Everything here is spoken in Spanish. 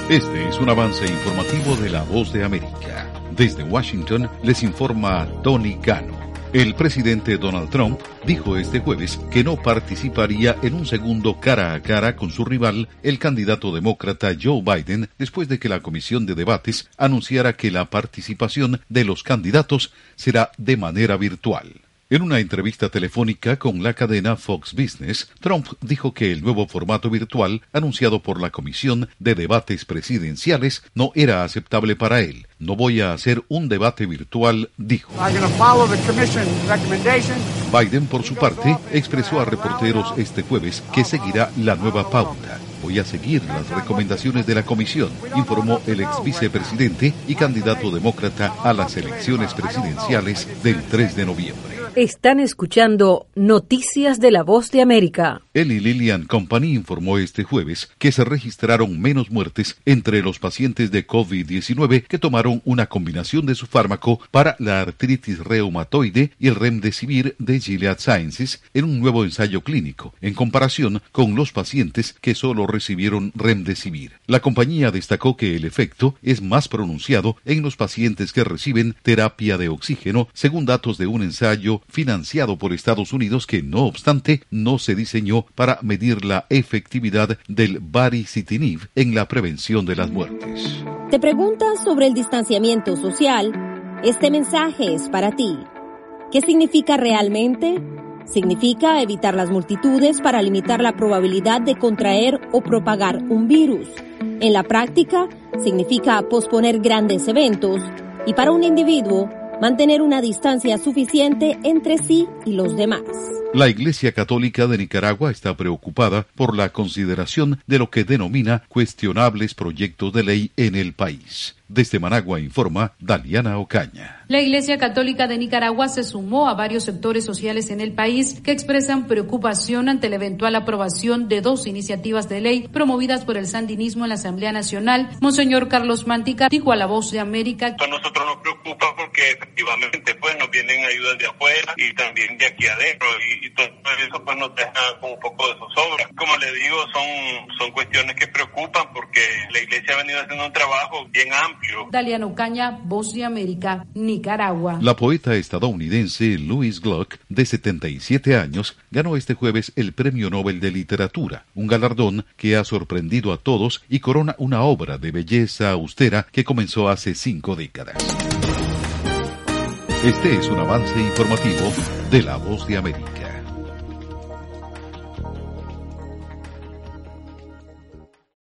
Este es un avance informativo de La Voz de América. Desde Washington les informa Tony Cano. El presidente Donald Trump dijo este jueves que no participaría en un segundo cara a cara con su rival, el candidato demócrata Joe Biden, después de que la Comisión de Debates anunciara que la participación de los candidatos será de manera virtual. En una entrevista telefónica con la cadena Fox Business, Trump dijo que el nuevo formato virtual anunciado por la Comisión de Debates Presidenciales no era aceptable para él. No voy a hacer un debate virtual, dijo. Biden, por su parte, expresó a reporteros este jueves que seguirá la nueva pauta. Voy a seguir las recomendaciones de la comisión, informó el ex vicepresidente y candidato demócrata a las elecciones presidenciales del 3 de noviembre. Están escuchando Noticias de La Voz de América. Eli Lilly and Company informó este jueves que se registraron menos muertes entre los pacientes de COVID-19 que tomaron una combinación de su fármaco para la artritis reumatoide y el Remdesivir de Gilead Sciences en un nuevo ensayo clínico, en comparación con los pacientes que solo recibieron Remdesivir. La compañía destacó que el efecto es más pronunciado en los pacientes que reciben terapia de oxígeno, según datos de un ensayo financiado por Estados Unidos que, no obstante, no se diseñó para medir la efectividad del baricitinib en la prevención de las muertes. ¿Te preguntas sobre el distanciamiento social? Este mensaje es para ti. ¿Qué significa realmente? Significa evitar las multitudes para limitar la probabilidad de contraer o propagar un virus. En la práctica, significa posponer grandes eventos y para un individuo, mantener una distancia suficiente entre sí y los demás. La Iglesia Católica de Nicaragua está preocupada por la consideración de lo que denomina cuestionables proyectos de ley en el país. Desde Managua informa Daliana Ocaña. La Iglesia Católica de Nicaragua se sumó a varios sectores sociales en el país que expresan preocupación ante la eventual aprobación de 2 iniciativas de ley promovidas por el sandinismo en la Asamblea Nacional. Monseñor Carlos Mántica dijo a La Voz de América: a nosotros nos preocupa porque efectivamente pues nos vienen ayudas de afuera y también de aquí adentro y todo eso pues nos deja con un poco de zozobra. Como le digo, son cuestiones que preocupan porque la Iglesia ha venido haciendo un trabajo bien amplio. Daliana Ocaña, Voz de América, Nicaragua. La poeta estadounidense Louise Gluck, de 77 años, ganó este jueves el Premio Nobel de Literatura, un galardón que ha sorprendido a todos y corona una obra de belleza austera que comenzó hace 5 décadas. Este es un avance informativo de La Voz de América.